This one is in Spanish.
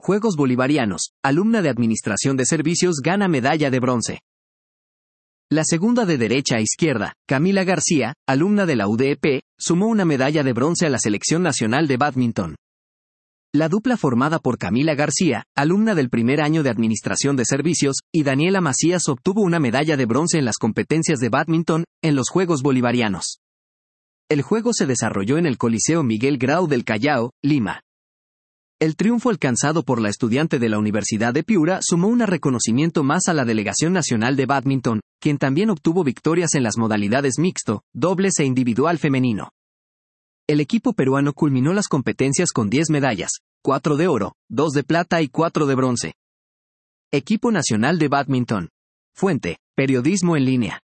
Juegos Bolivarianos, alumna de Administración de Servicios gana medalla de bronce. La segunda de derecha a izquierda, Camila García, alumna de la UDEP, sumó una medalla de bronce a la Selección Nacional de Bádminton. La dupla formada por Camila García, alumna del primer año de Administración de Servicios, y Daniela Macías obtuvo una medalla de bronce en las competencias de bádminton, en los Juegos Bolivarianos. El juego se desarrolló en el Coliseo Miguel Grau del Callao, Lima. El triunfo alcanzado por la estudiante de la Universidad de Piura sumó un reconocimiento más a la Delegación Nacional de Bádminton, quien también obtuvo victorias en las modalidades mixto, dobles e individual femenino. El equipo peruano culminó las competencias con 10 medallas, 4 de oro, 2 de plata y 4 de bronce. Equipo Nacional de Bádminton. Fuente: Periodismo en línea.